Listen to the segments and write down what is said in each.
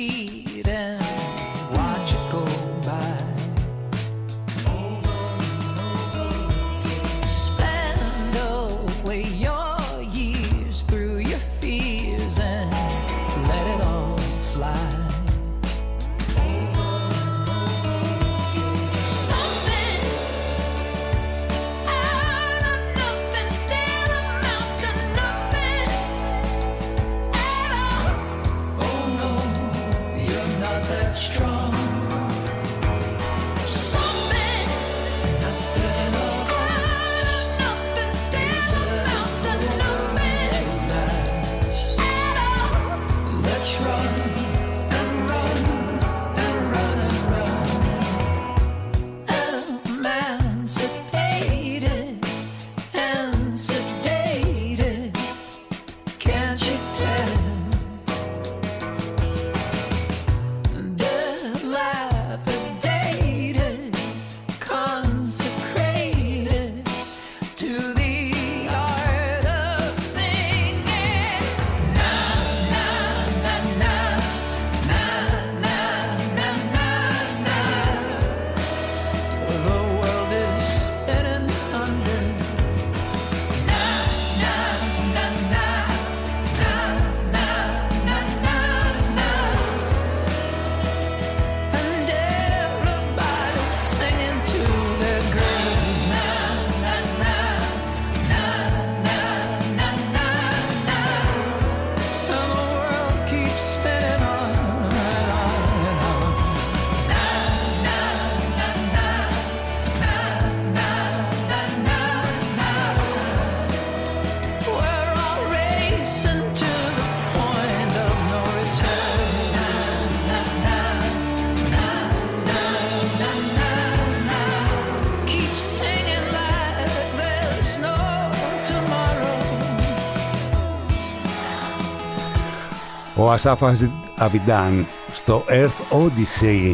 street and watch it go by. Spend away your years through your fears and let it all fly. Something out of nothing still amounts to nothing at all. Oh no, you're not that strong. Something nothing of nothing still amounts to nothing at all. Let's run and run and run and run. Emancipated and sedated, can't you tell? Dilapidated, consecrated to the art of singing. Na na na na na na na na na. The world is spinning under. Na na na na na na na na na. And everybody's singing to their grave. Na na na na na na na na. And the world keeps spinning on and on and on. Na na na na na na na na na. We're all racing to the point of no return. Na na na na na na na na. Keep singing like there's no tomorrow. Ο Ασάφ Αβιντάν στο Earth Odyssey.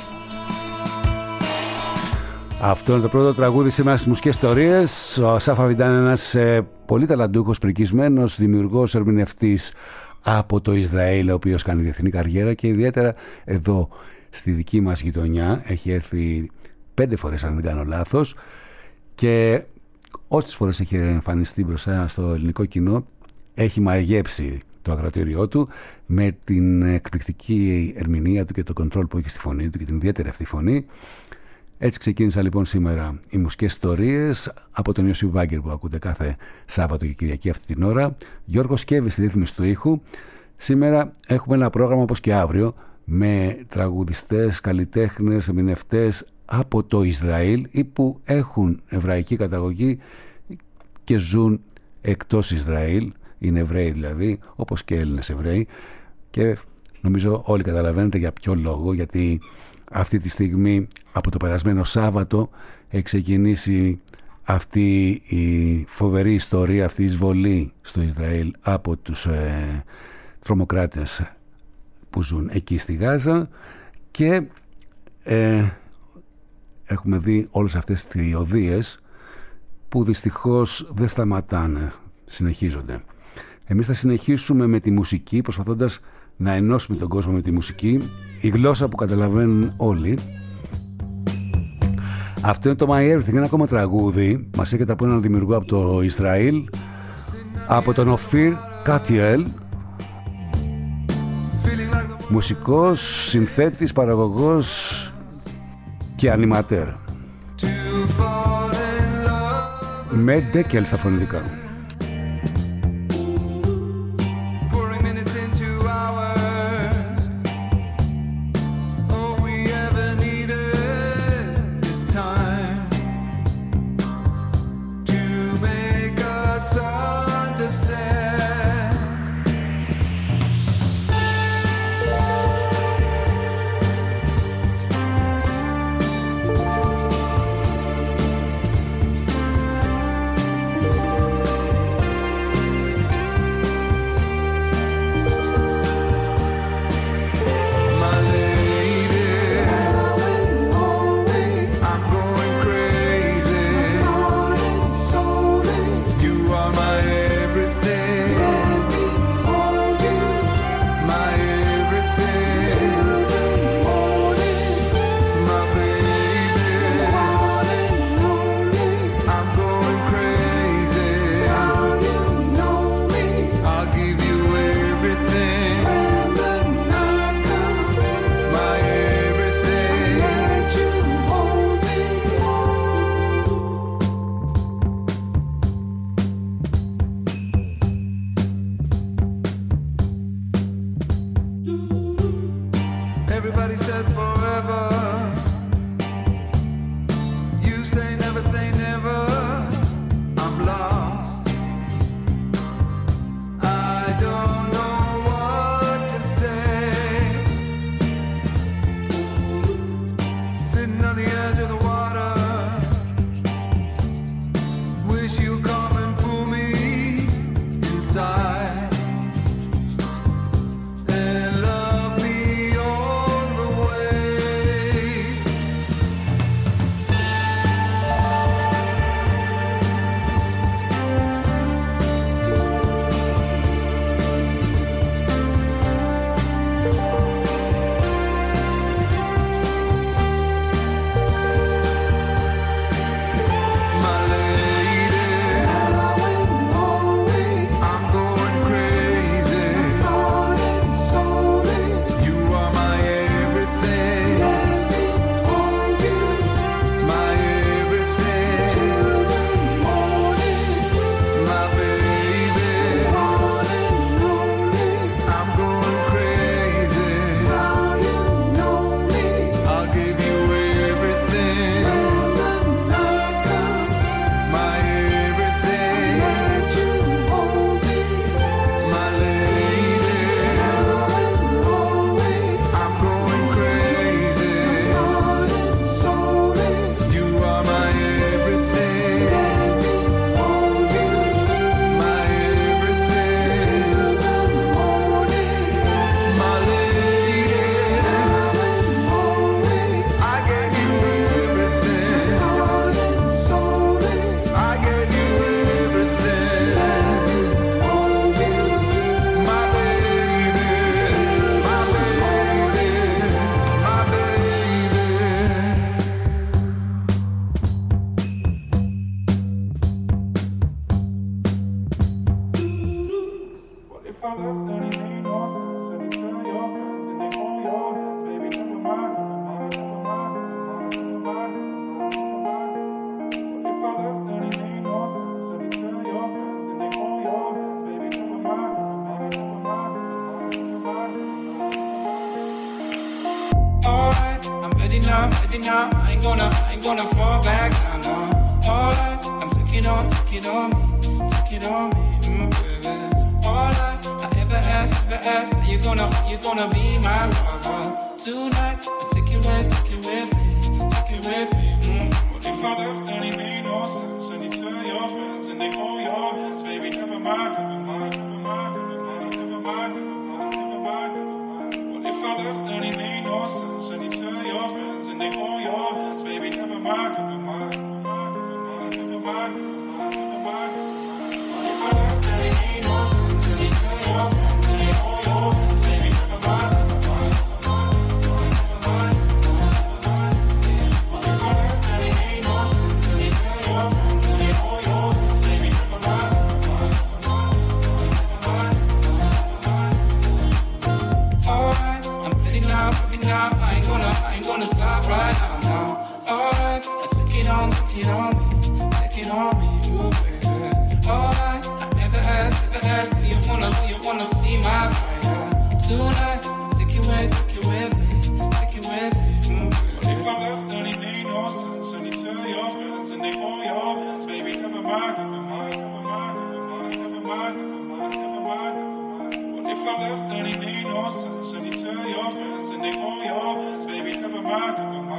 Αυτό είναι το πρώτο τραγούδι σήμερα στις μουσικές ιστορίες. Ο Ασάφ Αβιντάν είναι ένας πολύ ταλαντούχος, πρικισμένος δημιουργός, ερμηνευτής από το Ισραήλ, ο οποίος κάνει διεθνή καριέρα και ιδιαίτερα εδώ στη δική μας γειτονιά. Έχει έρθει 5 φορές, αν δεν κάνω λάθος, και όσες φορές έχει εμφανιστεί μπροστά στο ελληνικό κοινό έχει μαγέψει το ακροατήριό του με την εκπληκτική ερμηνεία του και το κοντρόλ που έχει στη φωνή του και την ιδιαίτερη αυτή φωνή. Έτσι ξεκίνησα λοιπόν σήμερα οι μουσικές ιστορίες από τον Ιωσήφ Βάγκερ που ακούτε κάθε Σάββατο και Κυριακή αυτή την ώρα. Γιώργος Κέβης στη ρύθμιση του ήχου. Σήμερα έχουμε ένα πρόγραμμα όπως και αύριο με τραγουδιστές, καλλιτέχνες, ερμηνευτές από το Ισραήλ ή που έχουν εβραϊκή καταγωγή και ζουν εκτός Ισραήλ. Είναι Εβραίοι δηλαδή, όπως και Έλληνες Εβραίοι, και νομίζω όλοι καταλαβαίνετε για ποιο λόγο, γιατί αυτή τη στιγμή από το περασμένο Σάββατο έχει ξεκινήσει αυτή η φοβερή ιστορία, αυτή η εισβολή στο Ισραήλ από τους τρομοκράτες που ζουν εκεί στη Γάζα, και έχουμε δει όλες αυτές τις θηριωδίες που δυστυχώς δεν σταματάνε, συνεχίζονται. Εμείς θα συνεχίσουμε με τη μουσική, προσπαθώντας να ενώσουμε τον κόσμο με τη μουσική, η γλώσσα που καταλαβαίνουν όλοι. Αυτό είναι το My Everything, ένα ακόμα τραγούδι. Μας έρχεται από έναν δημιουργό από το Ισραήλ, από τον Οφίρ Κατιέλ, μουσικός, συνθέτης, παραγωγός και ανιματέρ, με Ντέκελ στα φωνητικά. Everybody says forever. You say never, I'm lost. I don't know what to say. Sitting on the edge of the water, wish you'd come and pull me inside. Now I ain't gonna fall back down. No. All right, I'm take it on me, baby. All I ever ask, are you gonna be my lover tonight? I take it with me. What if I left and it made no sense? And you tell your friends and they hold your hands, baby. Never mind. What if I left and it made no sense? And you tell your friends and they hold your hands, baby. Never mind. What if I left and it made no sense? And you tell your friends and they hold your hands, baby. Never mind. What if I left and it made no sense? And you tell your friends and they hold your hands, baby. Never mind. Alright, I'm ready now. I ain't gonna stop right now. Alright, take it on me, ooh, baby. Alright, I never ask, do you wanna see my fire tonight? Take it with me, What if I left and it made no sense? And you tell your friends and they hold your hands, baby. Never mind. What if I left and it made no sense? And you tell your friends and they hold your hands, baby. Never mind.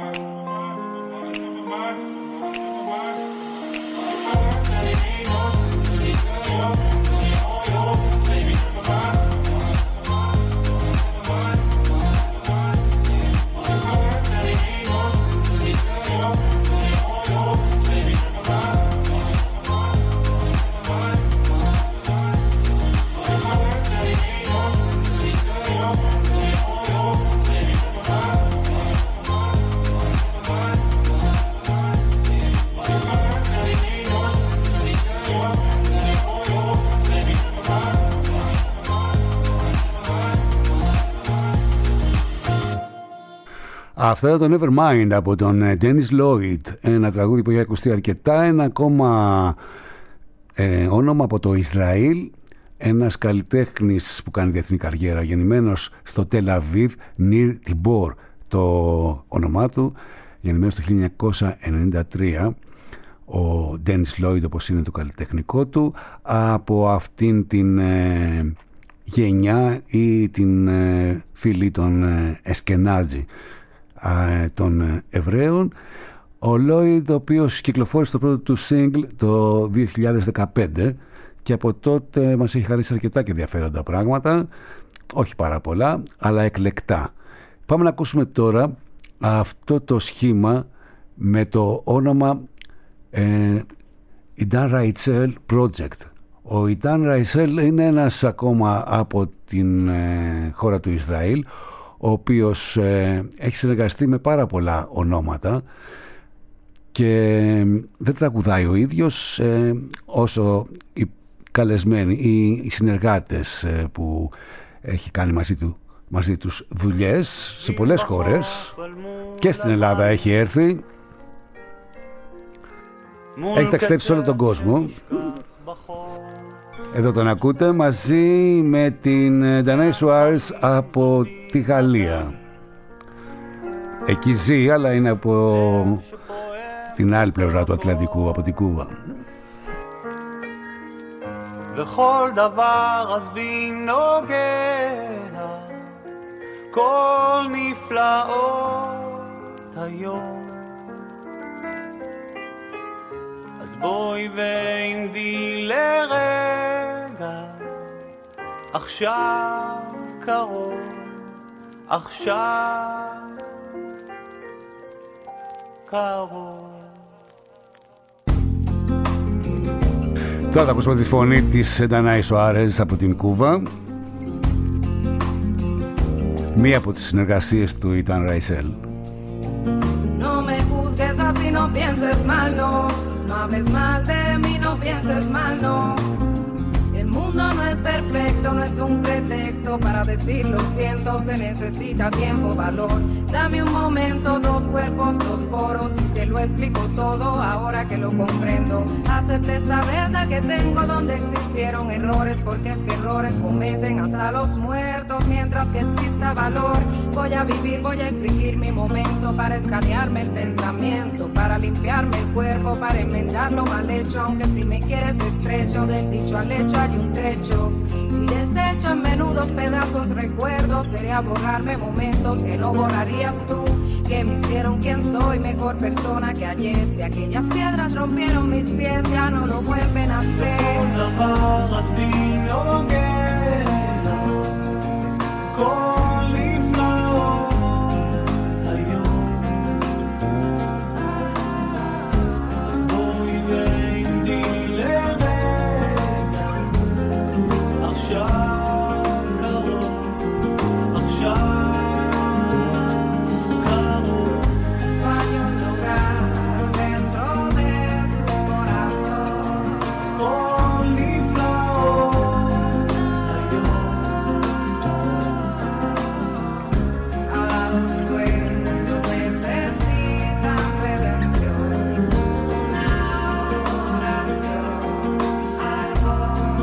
Αυτό ήταν το Nevermind από τον Dennis Lloyd, ένα τραγούδι που έχει ακουστεί αρκετά, ένα ακόμα όνομα από το Ισραήλ, ένας καλλιτέχνης που κάνει διεθνή καριέρα, γεννημένος στο Τελ Αβίβ, Νίρ Τιμπόρ το όνομά του, γεννημένος το 1993, ο Ντένις Λόιντ όπως είναι το καλλιτεχνικό του, από αυτήν την γενιά ή την φυλή των Εσκενάζι των Εβραίων. Ο Λόιντ, ο οποίος κυκλοφόρησε το πρώτο του single το 2015 και από τότε μας έχει χαρίσει αρκετά και ενδιαφέροντα πράγματα, όχι πάρα πολλά αλλά εκλεκτά. Πάμε να ακούσουμε τώρα αυτό το σχήμα με το όνομα Idan Raichel Project. Ο Idan Raichel είναι ένας ακόμα από την χώρα του Ισραήλ, ο οποίος έχει συνεργαστεί με πάρα πολλά ονόματα και δεν τραγουδάει ο ίδιος όσο οι καλεσμένοι ή οι συνεργάτες που έχει κάνει μαζί τους δουλειές σε πολλές χώρες και στην Ελλάδα έχει έρθει, έχει ταξιδέψει σε όλο τον κόσμο. Εδώ τον ακούτε μαζί με την Danae Suarez από τη Γαλλία. Εκεί ζει, αλλά είναι από την άλλη πλευρά του Ατλαντικού, από την Κούβα. וכל דבר אז בי נוגע, כל נפלאות היום. אז בואי ועמדי לרגע, עכשיו קרוב, עכשיו קרוב. Τώρα θα ακούσουμε τη φωνή της Danae Suarez από την Κούβα, μία από τις συνεργασίες του Idan Raichel. No me juzgues así, no pienses mal, no. No hables mal de mí, no pienses mal, no. El mundo no es perfecto, no es un pretexto para decir lo siento, se necesita tiempo, valor. Dame un momento, dos cuerpos, dos coros y te lo explico todo ahora que lo comprendo. Acepte esta verdad que tengo donde existieron errores, porque es que errores cometen hasta los muertos. Mientras que exista valor, voy a vivir, voy a exigir mi momento para escanearme el pensamiento, para limpiarme el cuerpo, para enmendar lo mal hecho. Aunque si me quieres estrecho, del dicho al hecho hay un trecho. Si desecho en menudos pedazos recuerdos, sería borrarme momentos que no borrarías tú, que me hicieron quien soy, mejor persona que ayer. Si aquellas piedras rompieron mis pies, ya no lo vuelven a hacer. כל דבר אז בי נוגע, כל נפלאות היום. אז בואי ועמדי לרגע, עכשיו קרוב, עכשיו קרוב. No hay un lugar dentro de tu corazón. כל נפלאות היום. Ahora los sueños necesitan redención, una oración, algo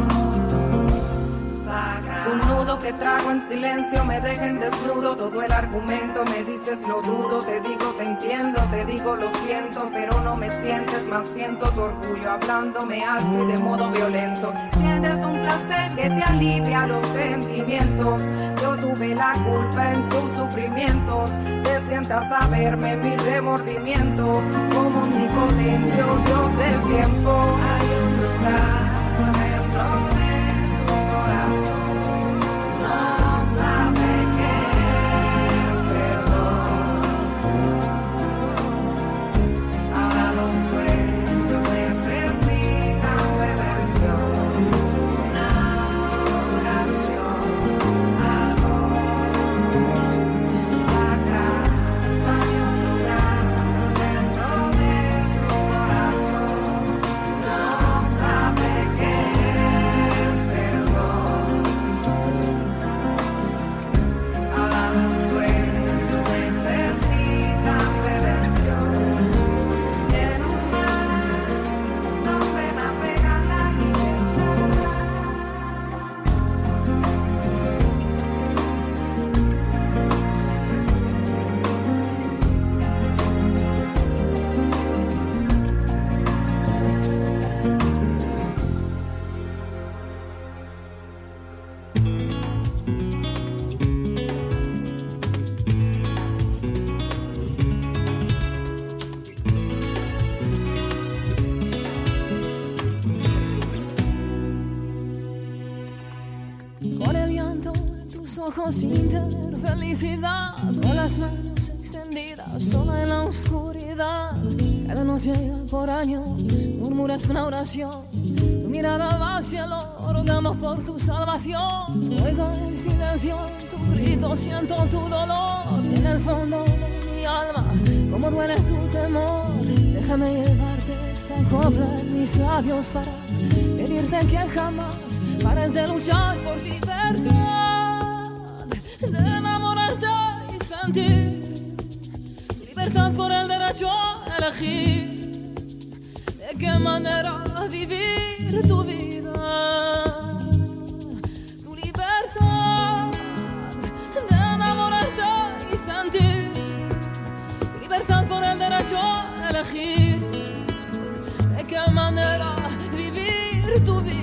sagrado. Un nudo que trago en silencio me deja en desnudo, todo el argumento me dices lo dudo, te digo te entiendo, te digo lo siento, pero no me sientes más, siento tu orgullo hablándome alto y de modo violento. Sientes un placer que te alivia los sentimientos, yo tuve la culpa en tus sufrimientos, te sientas a verme mis remordimientos, como un omnipotente, oh Dios del tiempo. Hay un lugar dentro de tu corazón, no sabe qué es perdón. Ahora los sueños necesitan redención, una oración, algo sagrado. Hay un lugar dentro de tu corazón, no sabe qué es ojos sin tener felicidad, con las manos extendidas, sola en la oscuridad. Cada noche por años murmuras una oración, tu mirada va al cielo, rogamos por tu salvación. Oigo el silencio en tu grito, siento tu dolor en el fondo de mi alma, cómo duele tu temor. Déjame llevarte esta copla en mis labios para pedirte que jamás pares de luchar por libertad, de enamorarte y sentir libertad por el derecho a elegir de qué manera vivir tu vida, tu libertad, de enamorarte y sentir libertad por el derecho a elegir de qué manera vivir tu vida.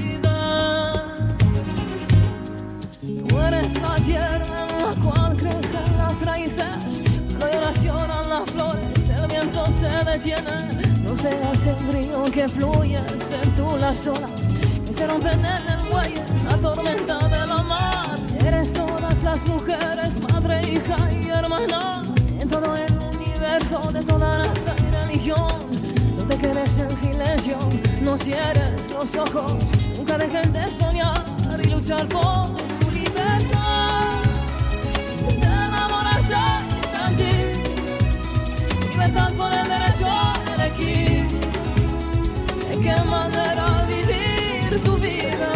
Tú eres la tierra en la cual crecen las raíces, cuando lloran las flores, el viento se detiene. No seas el río que fluye, sé tú las olas que se rompen en el muelle, la tormenta de la mar. Eres todas las mujeres, madre, hija y hermana, en todo el universo, de toda raza y religión. No te quedes en silencio, no cierres los ojos, nunca dejes de soñar y luchar por tu libertad, de enamorarte y sentir libertad por el derecho a elegir de qué manera vivir tu vida,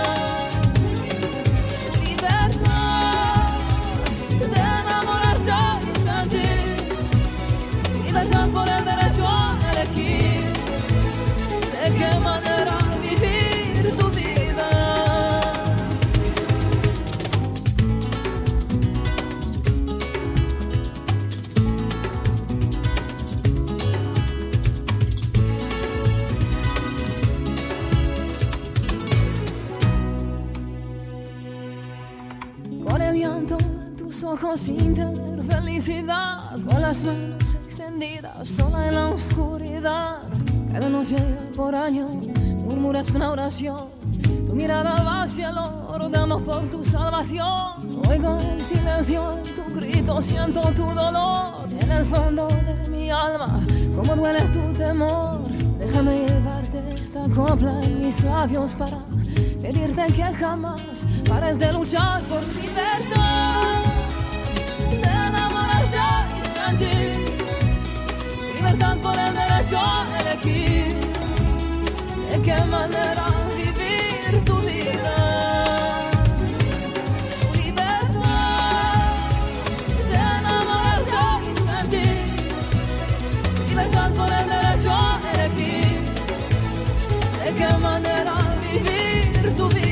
tu libertad, de enamorarte y sentir libertad por el derecho a elegir de qué manera vivir tu vida. Con el llanto en tus ojos sin tener felicidad, con las manos extendidas, sola en la oscuridad. Cada noche por años murmuras una oración, tu mirada va al cielo, rogamos por tu salvación. Oigo el silencio en tu grito, siento tu dolor en el fondo de mi alma, cómo duele tu temor. Déjame llevarte esta copla en mis labios para pedirte que jamás pares de luchar por libertad, de enamorarte y sentir libertad por el derecho a elegir de qué manera vivir tu vida, tu libertad, de enamorarte y sentir libertad por el derecho a elegir de qué manera vivir tu vida.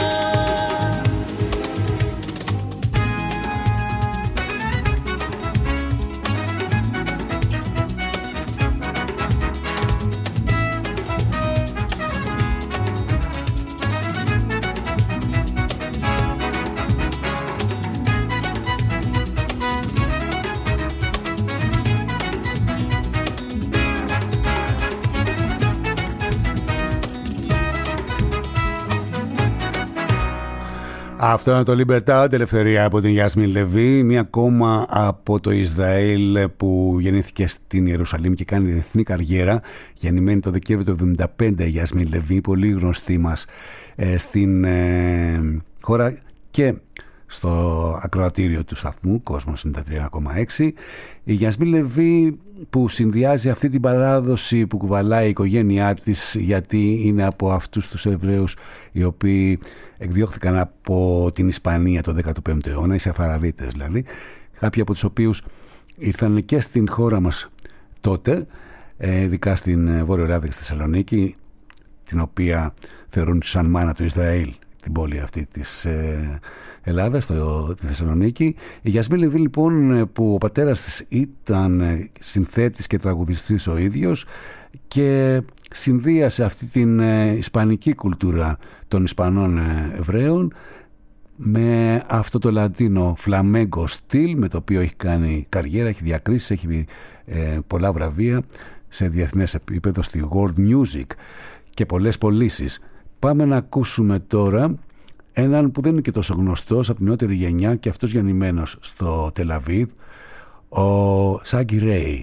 Αυτό είναι το Libertad, ελευθερία από την Γιάσμιν Λεβί, μία ακόμα από το Ισραήλ που γεννήθηκε στην Ιερουσαλήμ και κάνει διεθνή καριέρα. Γεννημένη το Δεκέμβριο του 1975 η Γιάσμιν Λεβί, πολύ γνωστή μας στην χώρα και στο ακροατήριο του σταθμού Κόσμος 93,6. Η Γιάσμιν Λεβί που συνδυάζει αυτή την παράδοση που κουβαλάει η οικογένειά της, γιατί είναι από αυτούς τους Εβραίους οι οποίοι εκδιώχθηκαν από την Ισπανία το 15ο αιώνα, οι Σεφαραδίτες δηλαδή, κάποιοι από τους οποίους ήρθαν και στην χώρα μας τότε, ειδικά στην Βόρειο Ελλάδα και στη Θεσσαλονίκη, την οποία θεωρούν σαν μάνα του Ισραήλ, την πόλη αυτή της Ελλάδας, τη Θεσσαλονίκη. Η Γιάσμιν Λεβί λοιπόν, που ο πατέρας της ήταν συνθέτης και τραγουδιστής ο ίδιος και συνδύασε αυτή την ισπανική κουλτούρα των Ισπανών Εβραίων με αυτό το λατίνο φλαμέγκο στυλ με το οποίο έχει κάνει καριέρα, έχει διακρίσεις, έχει πολλά βραβεία σε διεθνές επίπεδο στη World Music και πολλές πωλήσεις. Πάμε να ακούσουμε τώρα έναν που δεν είναι και τόσο γνωστός από την νεότερη γενιά και αυτός γεννημένος στο Τελαβίδ, ο Σάγκι Ρέι.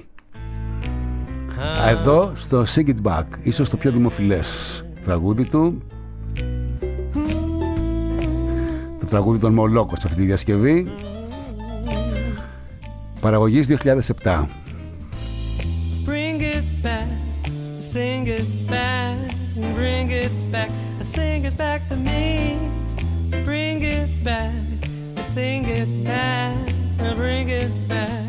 Εδώ στο Sing It Back, ίσως το πιο δημοφιλές τραγούδι του, το τραγούδι των Μολόκος σε αυτή τη διασκευή, παραγωγής 2007. Bring it back, sing it back, bring it back, sing it back to me. Bring it back, sing it back, bring it back.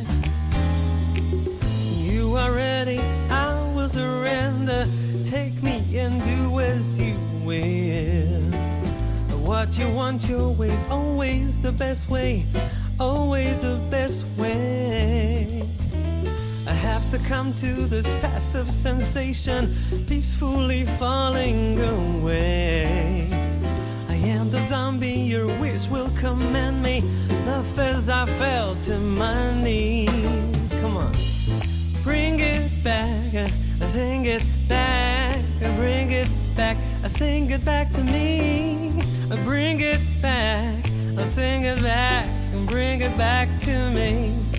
You are ready, I will surrender. Take me and do as you will. What you want your way's always the best way, always the best way. I have succumbed to this passive sensation, peacefully falling away. I am the zombie, your wish will command me. Love as I fell to my knees. Come on. Bring it back, sing it back, bring it back, sing it back to me. Bring it back, sing it back, bring it back to me.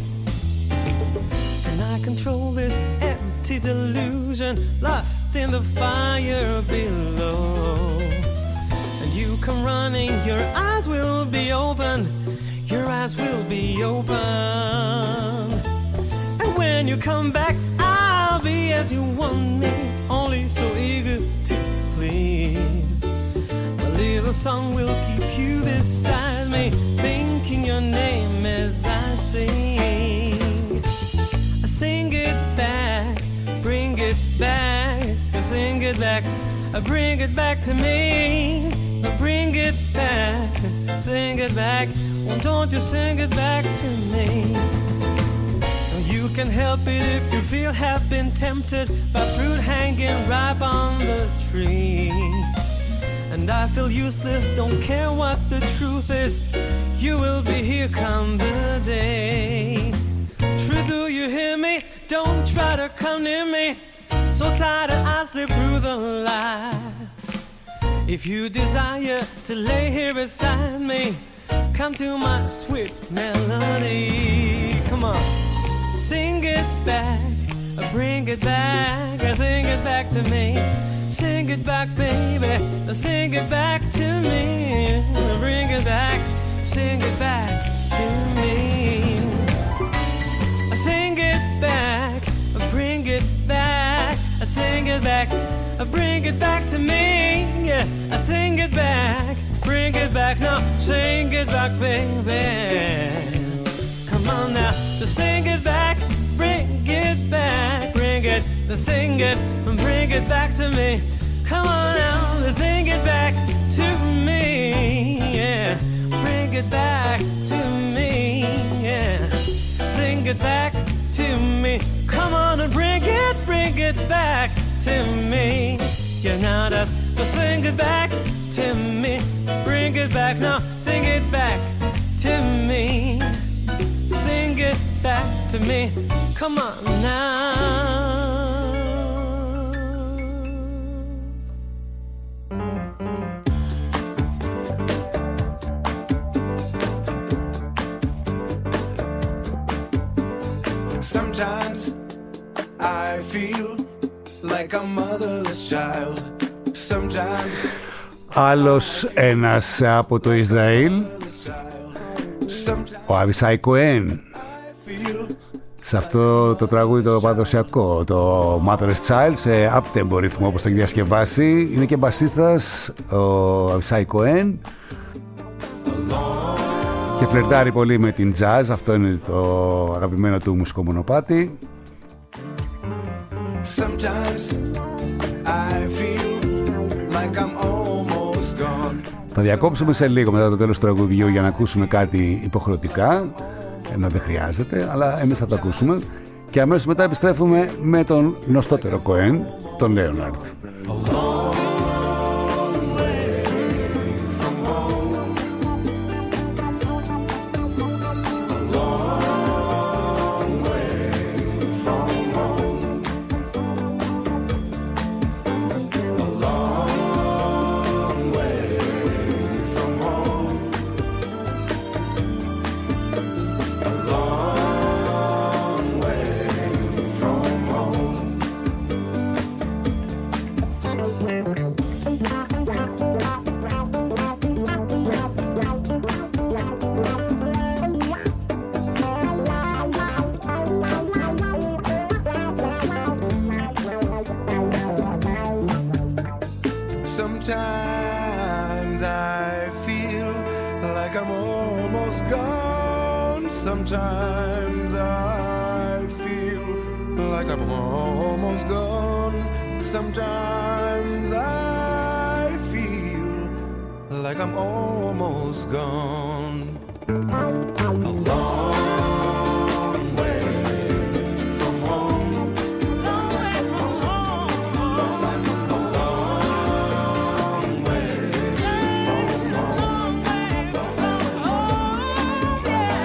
Can I control this empty delusion, lost in the fire below? And you come running, your eyes will be open, your eyes will be open. And when you come back, I'll be as you want me, only so eager to please. My little song will keep you beside me, thinking your name as I sing. Sing it back, bring it back, sing it back, bring it back to me. Bring it back, sing it back, well, don't you sing it back to me. You can help it if you feel have been tempted by fruit hanging ripe on the tree. And I feel useless, don't care what the truth is, you will be here come the day. True, do you hear me? Don't try to come near me, so tired I slip through the lie. If you desire to lay here beside me, come to my sweet melody. Come on. Sing it back, bring it back, sing it back to me. Sing it back, baby, sing it back to me. Bring it back, sing it back to me. Sing it back, bring it back, sing it back, bring it back to me. Yeah, sing it back, bring it back now, sing it back, baby. Come on now, sing it back, bring it back, bring it, sing it, bring it back to me. Come on now, sing it back to me. Yeah, bring it back to me. Yeah, sing it back to me. Come on and bring it back to me. Yeah, now just sing it back to me. Bring it back now, sing it back to me. Sing it back to me. Come on now. Sometimes I feel like a motherless child. Sometimes Άλλος ένας από το Ισραήλ, ο Αβισάι Κοέν, σε αυτό το τραγούδι το παραδοσιακό, το Motherless Child, σε up-tempo ρυθμό όπως το έχει διασκευάσει. Είναι και μπασίστας ο Αβισάι Κοέν και φλερτάρει πολύ με την jazz. Αυτό είναι το αγαπημένο του μουσικό μονοπάτι. Θα διακόψουμε σε λίγο μετά το τέλος του τραγουδιού για να ακούσουμε κάτι υποχρεωτικά, ενώ δεν χρειάζεται, αλλά εμείς θα το ακούσουμε, και αμέσως μετά επιστρέφουμε με τον γνωστότερο Κοέν, τον Λέοναρντ. Home. Sometimes I feel like I'm almost gone. Sometimes I feel like I'm almost gone. Sometimes I feel like I'm almost gone. A long way from home. Long way from home. Long way from home. Long way from home. Long way from home.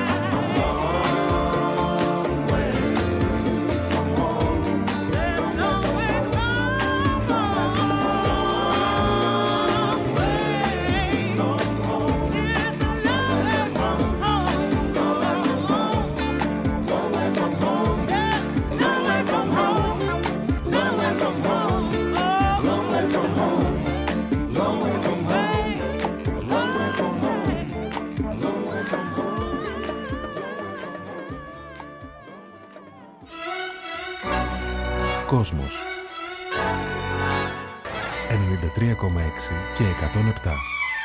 Long way from home. Long way from home. It's a long way from home. Long way from home. Long way from home. Long way from home. Long way from home. Long way from home. Long way from home. Long way from home. Κόσμος 93,6 και 107.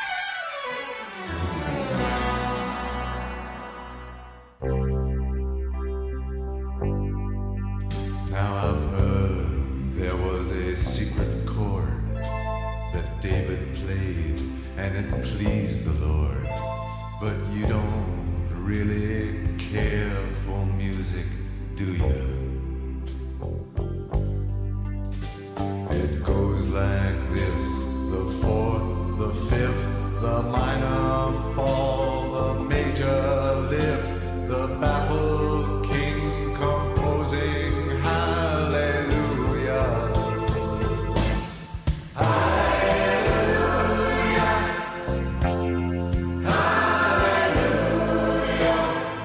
Now I've heard there was a secret chord that David played and it pleased the Lord. But you don't really care for music, do you? It goes like this: the fourth, the fifth, the minor fall, the major lift, the baffled king composing hallelujah. Hallelujah. Hallelujah.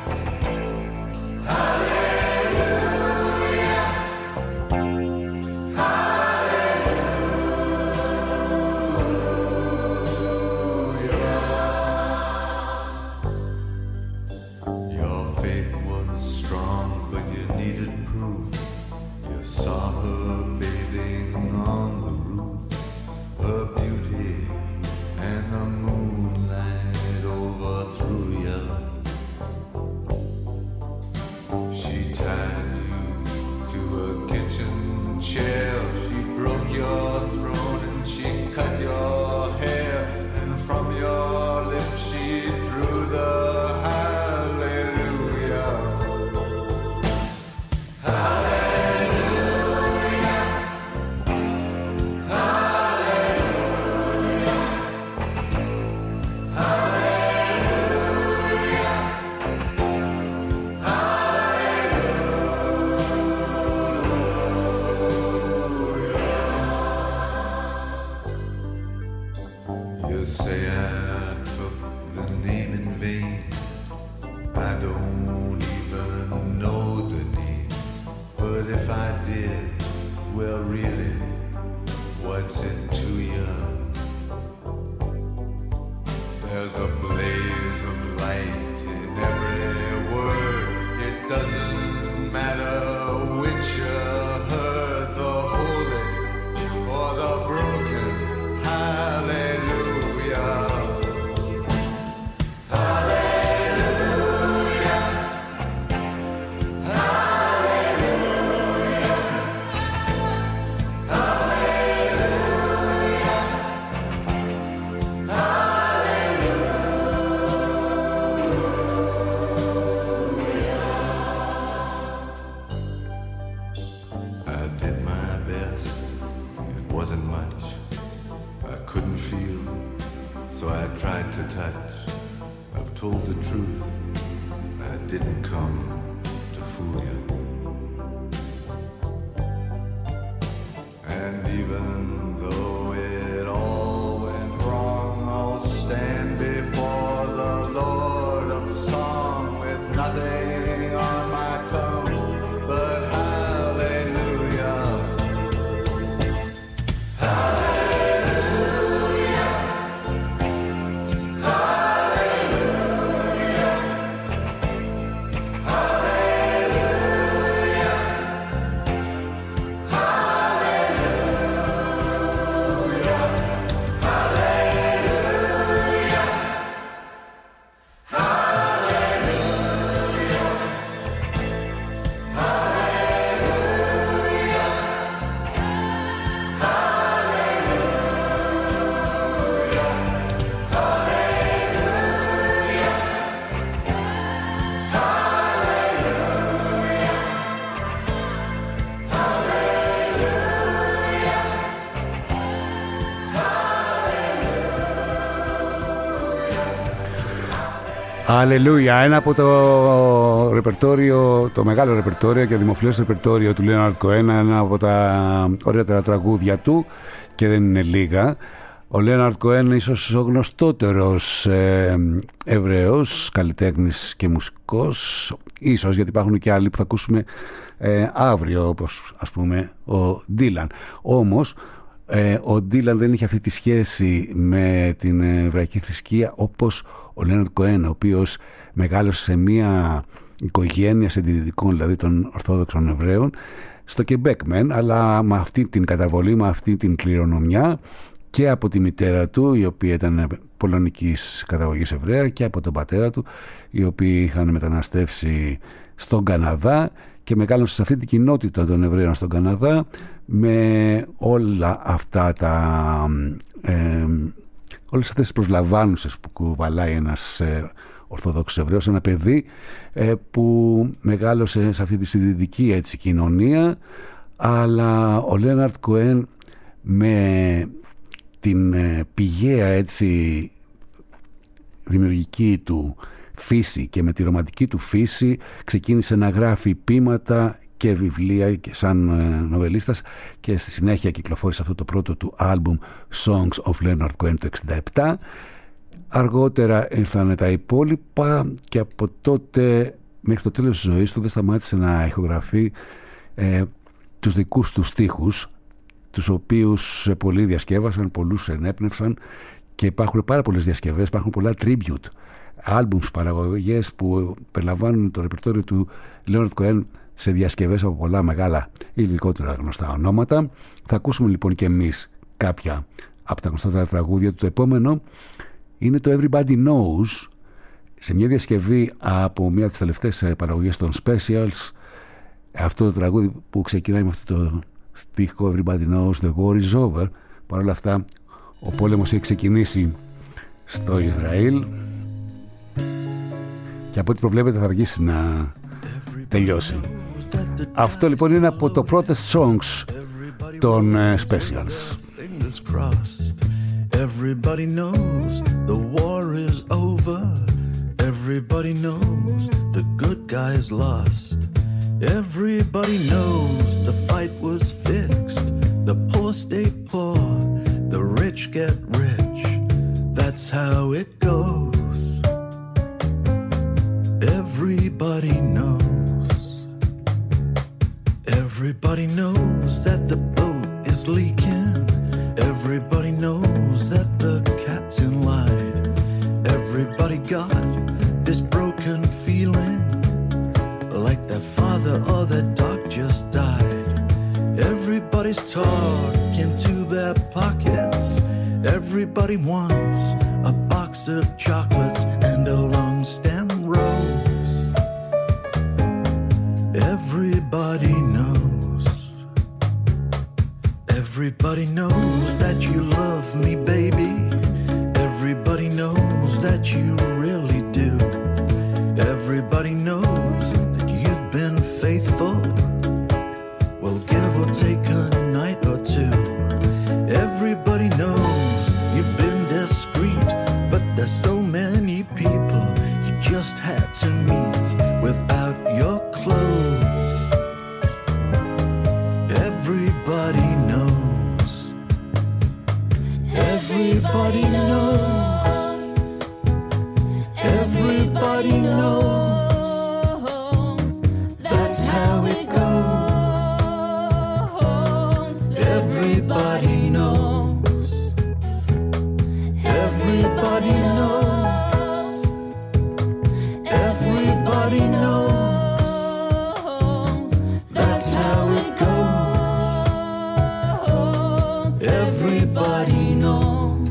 Your faith was strong, but you needed proof. You saw her bathing on the roof, her beauty and the moonlight overthrew you. She tied you to a kitchen chair, she broke your throne and she cut your hair, and from your lips she drew the hallelujah. Hallelujah. Hallelujah. Hallelujah. You say I took the name in vain. I don't even know the name. But if I did, well really, what's it to you? There's a blaze of light in every word. It doesn't matter which you heard, the holy or the broken. Hallelujah. Hallelujah. Hallelujah. Hallelujah. I did my best. It wasn't much. I couldn't feel, so I tried to touch. I've told the truth. I didn't come to fool you. And even though it all went wrong, I'll stand before the Lord of Song with nothing on my tongue but hallelujah. Hallelujah. Hallelujah. Hallelujah. Αλληλούια, ένα από το ρεπερτόριο, το μεγάλο ρεπερτόριο και δημοφιλές ρεπερτόριο του Leonard Cohen, ένα από τα ωραίτερα τραγούδια του και δεν είναι λίγα. Ο Leonard Cohen είναι ίσως ο γνωστότερος Εβραίος καλλιτέχνης και μουσικός, ίσως γιατί υπάρχουν και άλλοι που θα ακούσουμε αύριο, όπως ας πούμε ο Dylan. Όμως ο Dylan δεν είχε αυτή τη σχέση με την εβραϊκή θρησκεία όπως ο Leonard Cohen, ο οποίος μεγάλωσε σε μια οικογένεια συντηρητικών, δηλαδή των Ορθόδοξων Εβραίων, στο Quebec μεν, αλλά με αυτή την καταβολή, με αυτή την κληρονομιά και από τη μητέρα του, η οποία ήταν πολωνικής καταγωγής Εβραία, και από τον πατέρα του, οι οποίοι είχαν μεταναστεύσει στον Καναδά, και μεγάλωσε σε αυτή την κοινότητα των Εβραίων στον Καναδά με όλα αυτά όλες αυτές τις προσλαμβάνουσες που κουβαλάει ένας Ορθόδοξος Εβραίος, ένα παιδί που μεγάλωσε σε αυτή τη συντηρητική έτσι κοινωνία, αλλά ο Leonard Cohen με την πηγαία έτσι δημιουργική του φύση και με τη ρομαντική του φύση ξεκίνησε να γράφει ποίηματα και βιβλία και σαν νοβελίστας, και στη συνέχεια κυκλοφόρησε αυτό το πρώτο του άλμπουμ Songs of Leonard Cohen το 1967. Αργότερα ήρθαν τα υπόλοιπα και από τότε μέχρι το τέλος της ζωής του δεν σταμάτησε να ηχογραφεί τους δικούς του στίχους, τους οποίους πολλοί διασκεύασαν, πολλούς ενέπνευσαν, και υπάρχουν πάρα πολλές διασκευές, υπάρχουν πολλά tribute albums, παραγωγές που περιλαμβάνουν το ρεπερτόριο του Leonard Cohen σε διασκευές από πολλά μεγάλα ή λιγότερα γνωστά ονόματα. Θα ακούσουμε λοιπόν και εμείς κάποια από τα γνωστότερα τραγούδια του. Το επόμενο είναι το Everybody Knows, σε μια διασκευή από μια από τις τελευταίες παραγωγές των Specials. Αυτό το τραγούδι που ξεκινάει με αυτό το στίχο Everybody Knows the war is over. Παρ' όλα αυτά ο πόλεμος έχει ξεκινήσει στο Ισραήλ και από ό,τι προβλέπετε θα αργήσει να τελειώσει. Αυτό λοιπόν είναι από το πρώτες songs των Specials. Everybody knows the war is over. Everybody knows the good guys lost. Everybody knows the fight was fixed. The poor stay poor, the rich get rich. That's how it goes. Everybody knows. Everybody knows that the boat is leaking. Everybody knows that the captain lied. Everybody got this broken feeling, like their father or their dog just died. Everybody's talking to their pockets. Everybody wants a box of chocolates and a long stem rose. Everybody knows. Everybody knows that you love me, baby. Everybody knows that you really do. Everybody knows that you've been faithful. Well, give or take a night or two. Everybody knows you've been discreet, but there's so many people you just had to meet without your clothes. Everybody knows. Everybody knows. Everybody knows. That's how it goes. Everybody knows. Everybody knows. Everybody knows. That's how it goes. Everybody knows.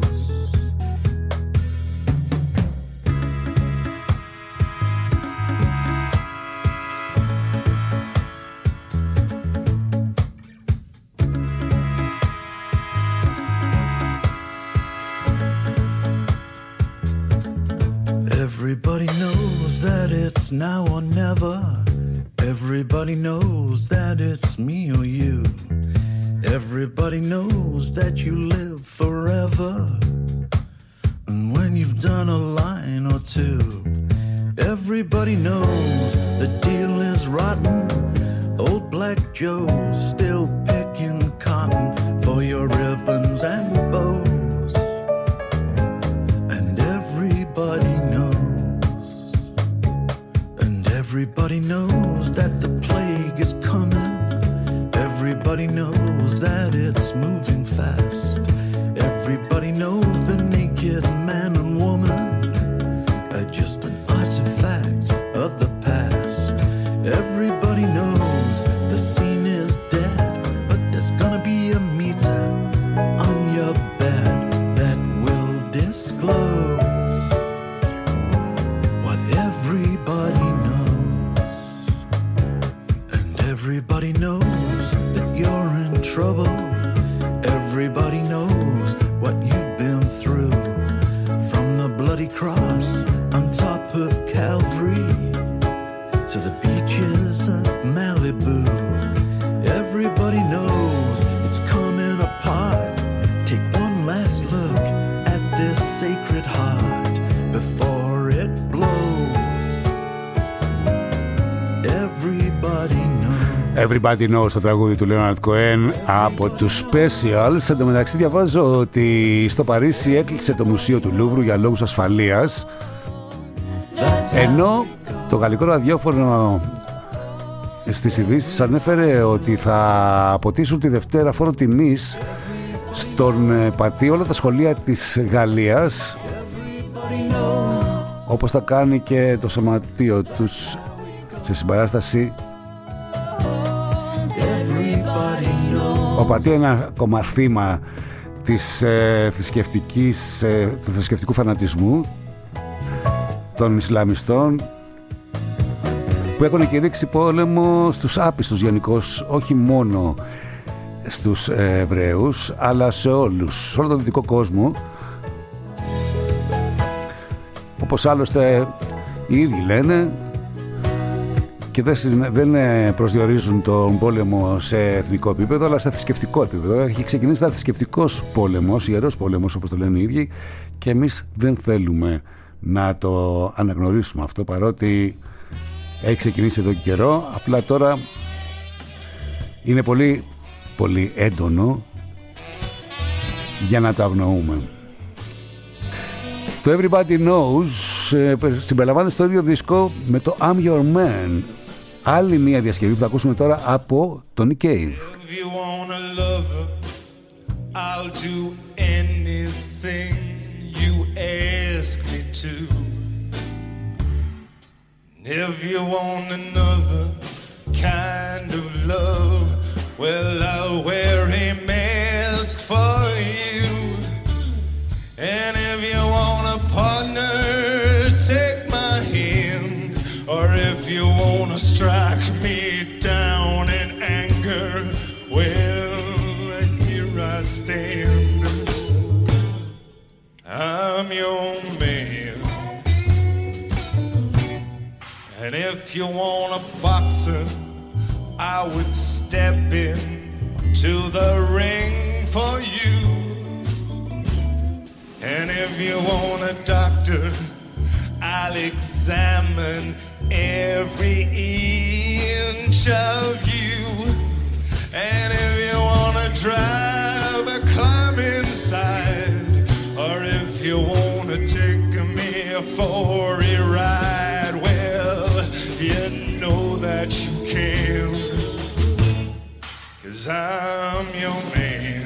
Everybody knows that it's now or never. Everybody knows that it's me or you. Everybody knows that you live forever. And when you've done a line or two, Everybody knows the deal is rotten. Old Black Joe's still picking cotton for your ribbons and bows. And everybody knows. And everybody knows that the plague is coming. Everybody knows that it's moving fast. Everybody knows the naked man and woman are just an artifact of the past. Everybody knows the scene is dead, but there's gonna be a meter on your bed that will disclose what everybody knows. And everybody knows that you're in trouble. Everybody knows what you've been through. From the bloody cross on top of Calvary to the beaches of Malibu. Everybody knows it's coming apart. Take one last look at this sacred heart before it blows. Everybody knows. Everybody knows, το τραγούδι του Leonard Cohen από τους Specials. Εν τω μεταξύ διαβάζω ότι στο Παρίσι έκλεισε το μουσείο του Λούβρου για λόγους ασφαλείας, ενώ το γαλλικό ραδιόφωνο στις ειδήσεις ανέφερε ότι θα αποτίσουν τη Δευτέρα φόρο τιμής στον πατή όλα τα σχολεία της Γαλλίας, όπως θα κάνει και το σωματείο τους σε συμπαράσταση. Ο πατή είναι ένα ακόμα θύμα της του θρησκευτικού φανατισμού των Ισλαμιστών, που έχουν κηρύξει πόλεμο στους άπιστους γενικώς, όχι μόνο στους Εβραίους, αλλά σε όλους, σε όλο τον δυτικό κόσμο, όπως άλλωστε οι ίδιοι λένε, και δεν προσδιορίζουν τον πόλεμο σε εθνικό επίπεδο, αλλά σε θρησκευτικό επίπεδο. Έχει ξεκινήσει ένα θρησκευτικός πόλεμος, ιερός πόλεμος, όπως το λένε οι ίδιοι, και εμείς δεν θέλουμε να το αναγνωρίσουμε αυτό, παρότι έχει ξεκινήσει εδώ και καιρό. Απλά τώρα είναι πολύ πολύ έντονο για να το αγνοούμε. Το Everybody Knows συμπεριλαμβάνεται στο ίδιο δίσκο με το I'm Your Man, άλλη μια διασκευή που θα ακούσουμε τώρα από τον Nick Cave. If you wanna love her, I'll do anything you ask me to. If you want another kind of love, well, I'll wear a mask for you. And if you want a partner, take my hand. Or if you want to strike me down in anger, well, here I stand. I'm your man. And if you want a boxer, I would step in to the ring for you. And if you want a doctor, I'll examine every inch of you. And if you want to drive, climb inside. Or if you want to take me for a ride, well, you know that you can. 'Cause I'm your man.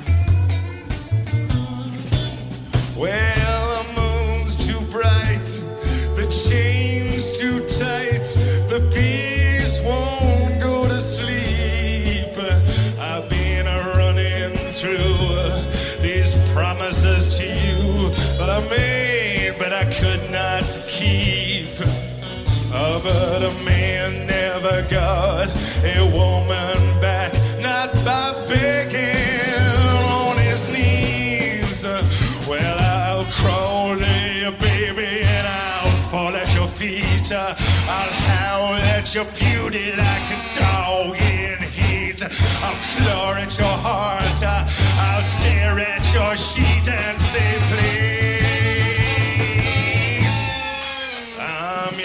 Well, the moon's too bright, the chain's too tight, the beast won't go to sleep. I've been running through these promises to you that I made, but I could not keep. But a man never got a woman back, not by begging on his knees. Well, I'll crawl to you, baby, and I'll fall at your feet. I'll howl at your beauty like a dog in heat. I'll claw at your heart, I'll tear at your sheet and say, please, I'm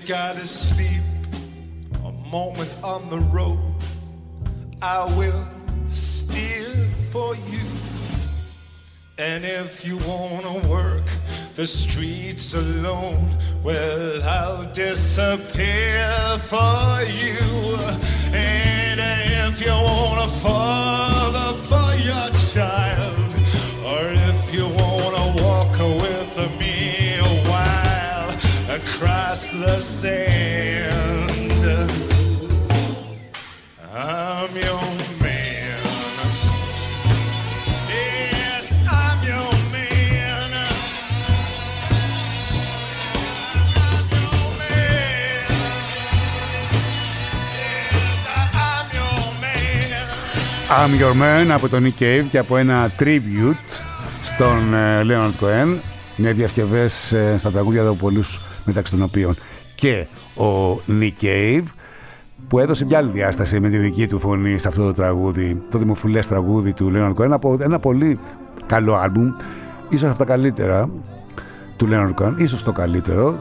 gotta sleep a moment on the road, I will steal for you. And if you wanna work the streets alone, well, I'll disappear for you. And if you want a father for your child, or if you wanna walk with me a while across the sand, I'm your man. Yes, I'm your man. I'm your man. Yes, I'm your man. I'm Your Man από τον Nick Cave και από ένα tribute στον Leonard Cohen. Είναι διασκευές στα τραγούδια από πολλούς, μεταξύ των οποίων και ο Nick Cave, που έδωσε μια άλλη διάσταση με τη δική του φωνή σε αυτό το τραγούδι, το δημοφιλές τραγούδι του Leonard Cohen, από ένα πολύ καλό άλμπουμ, ίσως από τα καλύτερα του Leonard Cohen, ίσως το καλύτερο,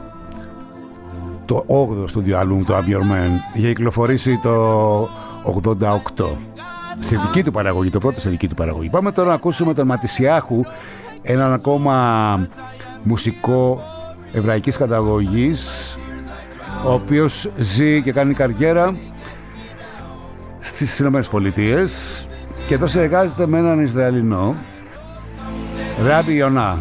το 8ο στούντιο άλμπουμ, το I'm Your Man. Είχε κυκλοφορήσει το 88 σε δική του παραγωγή, το πρώτο σε δική του παραγωγή. Πάμε τώρα να ακούσουμε τον Ματισιάχου, έναν ακόμα μουσικό εβραϊκής καταγωγής, ο οποίος ζει και κάνει καριέρα στις Ηνωμένες Πολιτείες και εδώ συνεργάζεται με έναν Ισραηλινό, Ράβι Ιωνά.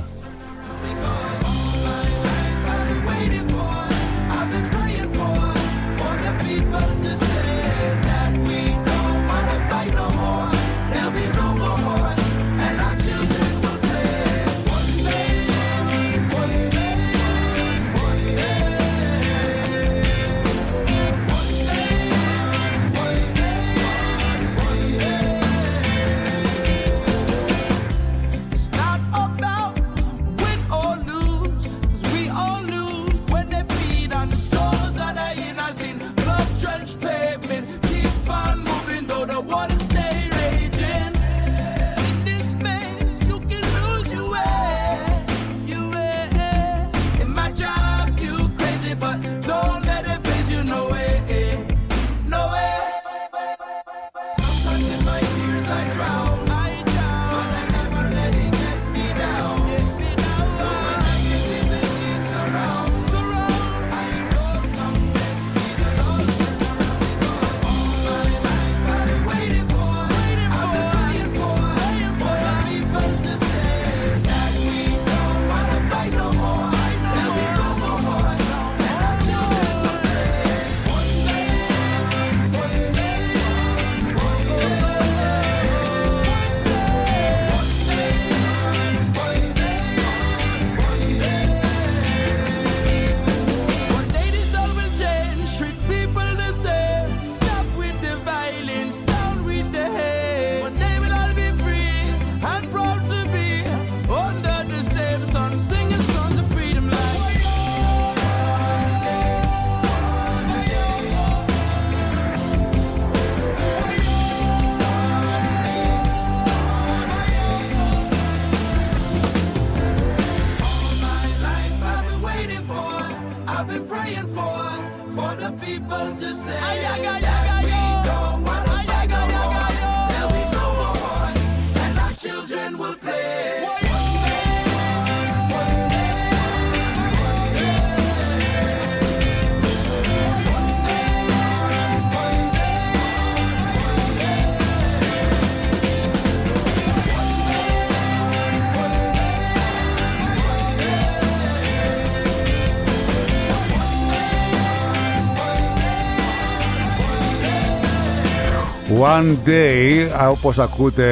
One Day, όπως ακούτε,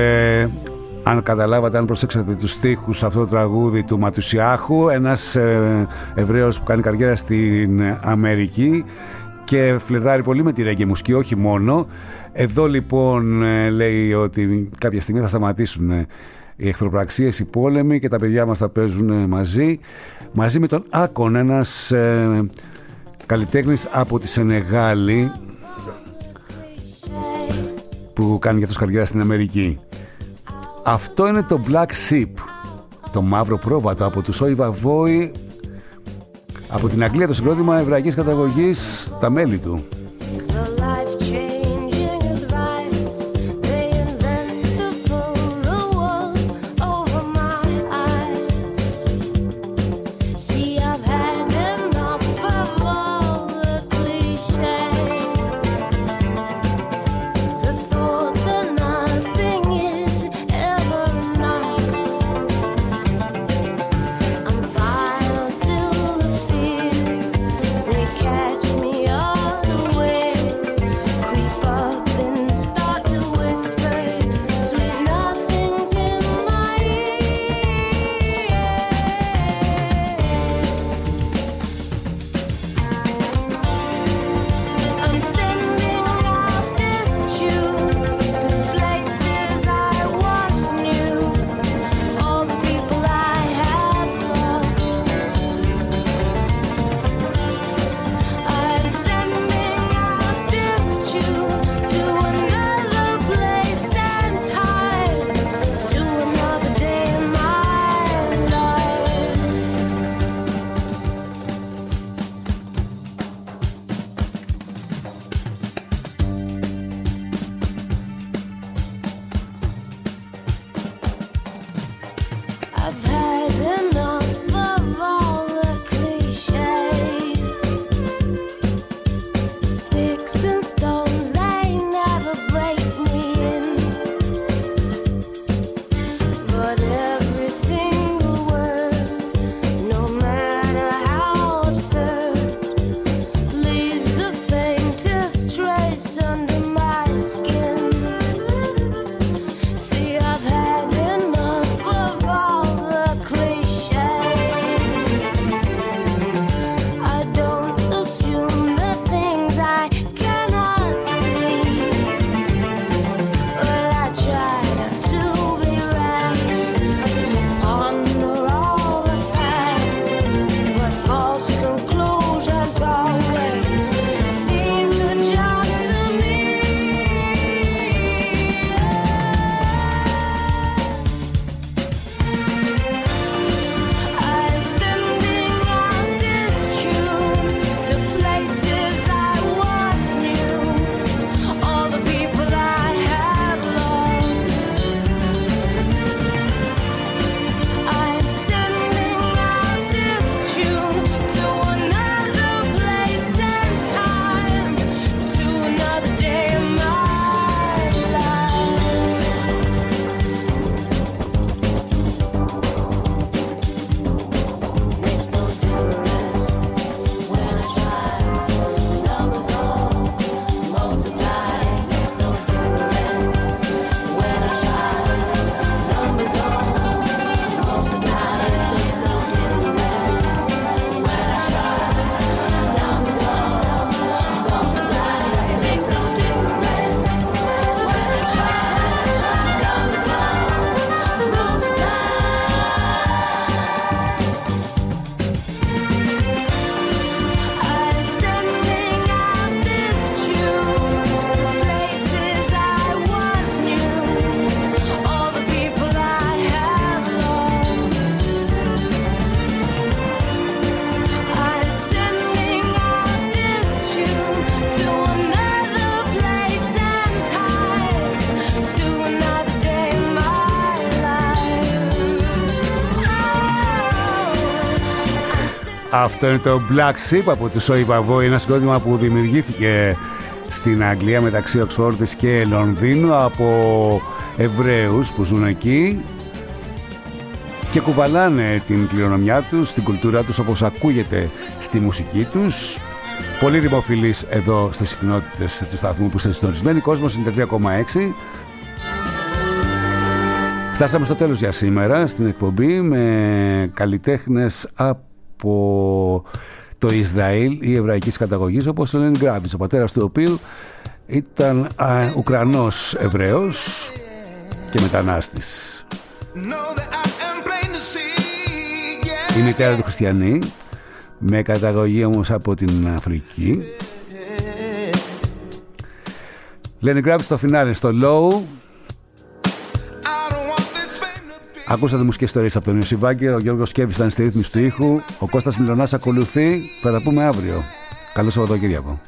αν καταλάβατε, αν προσέξατε τους στίχους, αυτό το τραγούδι του Ματουσιάχου, ένας Εβραίος που κάνει καριέρα στην Αμερική και φλερτάρει πολύ με τη ρέγγε μουσική, όχι μόνο. Εδώ λοιπόν λέει ότι κάποια στιγμή θα σταματήσουν οι εχθροπραξίες, οι πόλεμοι και τα παιδιά μας θα παίζουν μαζί με τον Άκον, ένας καλλιτέχνης από τη Σενεγάλη που κάνει για αυτός καριέρα στην Αμερική. Αυτό είναι το Black Sheep, το μαύρο πρόβατο από τους Oi Vavoy, Από την Αγγλία το συγκρότημα εβραϊκής καταγωγής, τα μέλη του. Αυτό είναι το Black Sheep από τους Oi Pavoy, ένα συγκρότημα που δημιουργήθηκε στην Αγγλία μεταξύ Οξφόρδης και Λονδίνου από Εβραίους που ζουν εκεί και κουβαλάνε την κληρονομιά τους, την κουλτούρα τους, όπως ακούγεται στη μουσική τους. Πολύ δημοφιλής εδώ στις συχνότητες του σταθμού που είστε συντονισμένοι. Κόσμος 93,6. Φτάσαμε στο τέλος για σήμερα στην εκπομπή με καλλιτέχνες από το Ισραήλ ή εβραϊκής καταγωγής, όπως ο Lenny Kravitz, ο πατέρας του οποίου ήταν Ουκρανός Εβραίος και μετανάστης. Η μητέρα του χριστιανή, με καταγωγή όμως από την Αφρική. Lenny Kravitz στο φινάλε, στο Low. Ακούσατε μουσικές ιστορίες από τον Ιωσή Βάγκερ, ο Γιώργος Κέβης ήταν στη ρύθμιση του ήχου, ο Κώστας Μιλωνάς ακολουθεί, θα τα πούμε αύριο. Καλό Σαββατοκύριακο.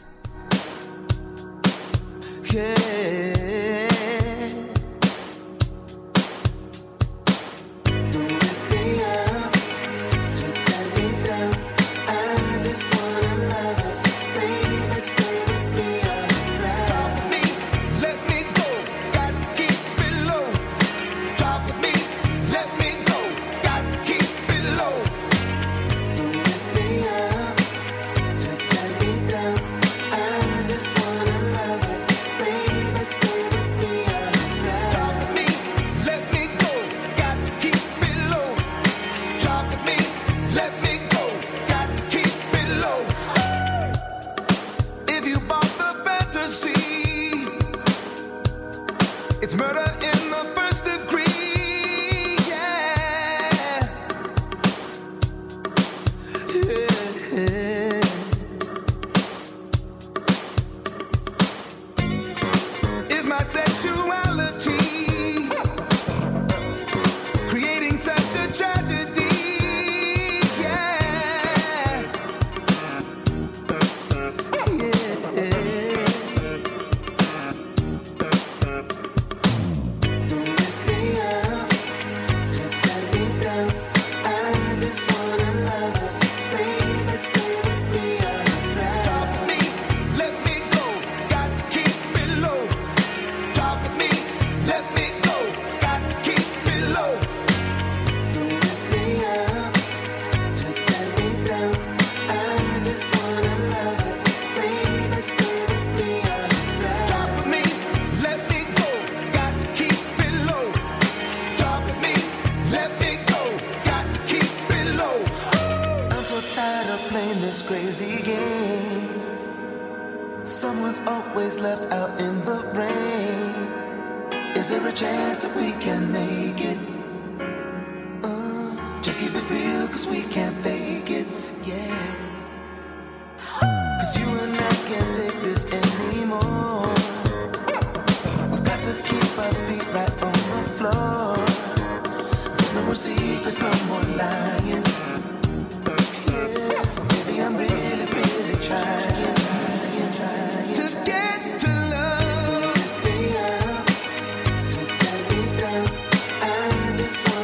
Just